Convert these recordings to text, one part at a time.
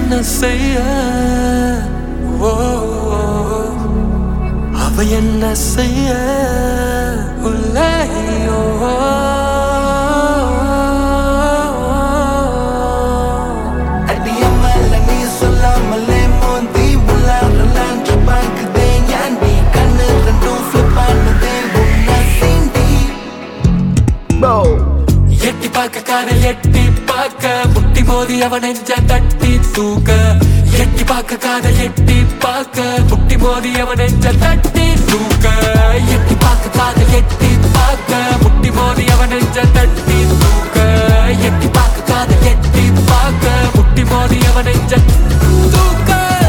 என்ன செய்ய அவ என்ன செய்ய உள்ளேயோ அடியம்மல நீ சொல்லாமலே மோந்தி உள்ளாரலான்று பார்க்குதே ஏன்டி கண்ணு ரெண்டும் ஃபிளிப் பண்ணுதே உன்னை சீண்டி எட்டி பார்க்க காதல் எட்டி பார்க்க முட்டி மோதி அவன் நெஞ்ச தட்டி தூக்க எட்டி பார்க்க காதல் எட்டி பார்க்க முட்டி மோதி அவன் நெஞ்ச தட்டி தூக்க எட்டி பார்க்க காதல் எட்டி பார்க்க முட்டி மோதி அவன் நெஞ்ச தட்டி தூக்க எட்டி பார்க்க காதல் எட்டி பார்க்க முட்டி மோதி அவன் நெஞ்ச தூக்க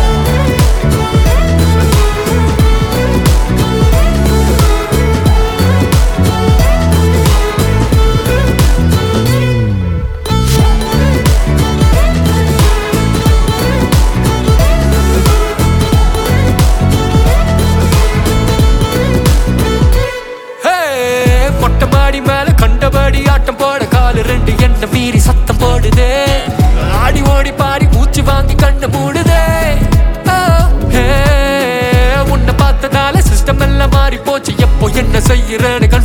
மொட்டமாடி மேல கண்டபடி ஆட்டம் போட காலு ரெண்டு என்ன மீறி சத்தம் போடுதே ஆடி ஓடி பாடி மூச்சு வாங்கி கண்ண மூடுதே உன்னை பார்த்ததால சிஸ்டம் எல்லாம் மாறி போச்சு எப்போ என்ன செய்யறேன்னு